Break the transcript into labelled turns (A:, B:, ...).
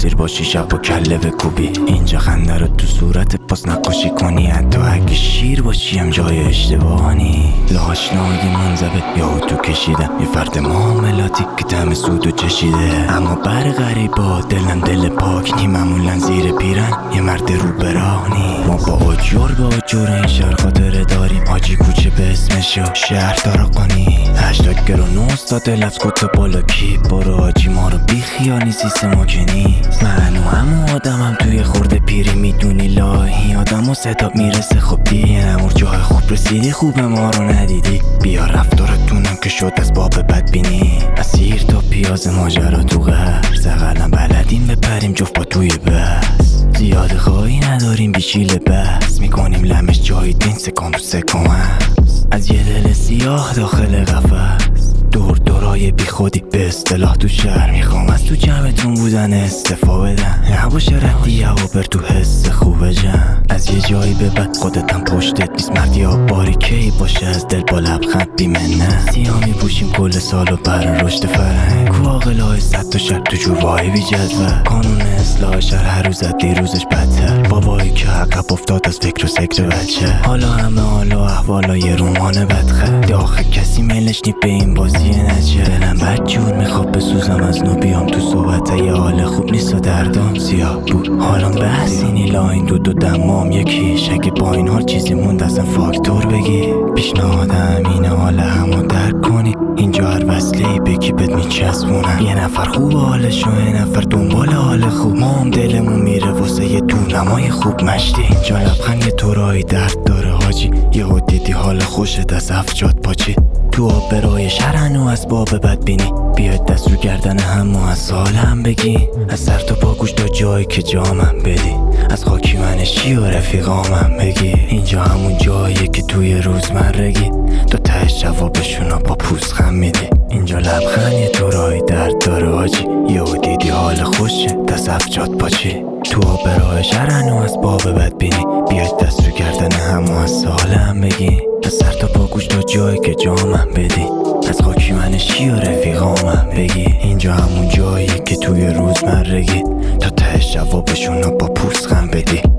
A: مسیر باشی شب با کله بکوبی. اینجا خنده رو تو صورت پاس نقاشی کنی، حتی اگه شیر باشی هم جای اشتباهی. لاشنای منزبه یا تو کشیدم یه فرد معاملاتی که دم سودو چشیده. اما بر غریبا دلم دل پاک نی، معمولا زیر پیرن یه مرد رو برانی. ما با آجور به آجور این شهر خاطره داریم، آجی کوچه به اسمش و شهر دارقانی. 80 گرو 9 لفظ کت بالا کی برو آجی، ما رو بی خیال نیستی ما که نیست. من و همون آدمم توی خورده پیری میدونی لاهی آدم و صدا میرسه. خب دیگه نمور جای خوب رسیدی، خوب ما رو ندیدی. بیا رفتارتونم که شد از باب بدبینی، اسیر تا پیاز ماجرا تو غر زغلم بلدیم بپریم جفت با توی بس. زیاد خواهی نداریم بیشیل بس میکنیم لمش جایی دین سکان تو سکان هست. از یه دل سیاه داخل قفس دور دورای بی خودی به اصطلاح تو شهر. میخوام از تو جمعتون بودن استفا بدن، نباشه ردی هوا بر تو حس خوبه جن. از یه جایی به بعد خودتم پشتت نیست مردی ها باریکی باشه از دل با لبخند بیمنه. سیاه میپوشیم کل سال و بر رشد فرهنگ، کو عاقلای 100 تا شب تو جوایی بی جدول. قانون اصلاح شهر هر روز از دیروزش بدتر، بابایی که عقب افتاد از فکر و سکر بچه. حالا همه حالا احوالا یه رومان بدخه، داخل کسی میلش نی به این بازی نچه. دلم بد جور میخواد بسوزم از نو بیام تو صحبت، یه حال خوب نیست و دردام زیاد بود. حالا بحث اینی لاین دو دمام یکیش، اگه با این حال چیزی موند ازم فاکتور بگی. پیشنهادم اینه حال همو درک کنی، اینجا هر وصله‌ای بگی بد میچسبونم. یه نفر خوب حالش و یه نفر دنبال حال خوب، ما هم دلمون میره واسه یه دونمای خوب مشتی. اینجا لبخند یه طورایی درد داره حاجی، یهو دیدی حال خوشت از افجاد پاچی. تو آب برای شرن و از باب بدبینی، بیاید دست رو گردن هم و از سال هم بگی. از سر تا پا گوش تا جایی که جامم بدی، از خاکی منشی و رفیقامم بگی. اینجا همون جاییه که توی روزمرگی تو تهش جوابشونو با پوزخند میدی. اینجا لبخند یه طورایی درد داره حاجی، یهو دیدی حال خوشه دست افجاد پاچی. تو آب راه شرن و از باب بدبینی، بیاید دست رو گردن هم و از سال هم بگی. از سر تا پا گوش تا جایی که جامم بدی، از خاکی منشی و رفیقامم بگی. اینجا همون جاییه که توی روزمرگی تا تهش جوابشونو با پوزخند بدی.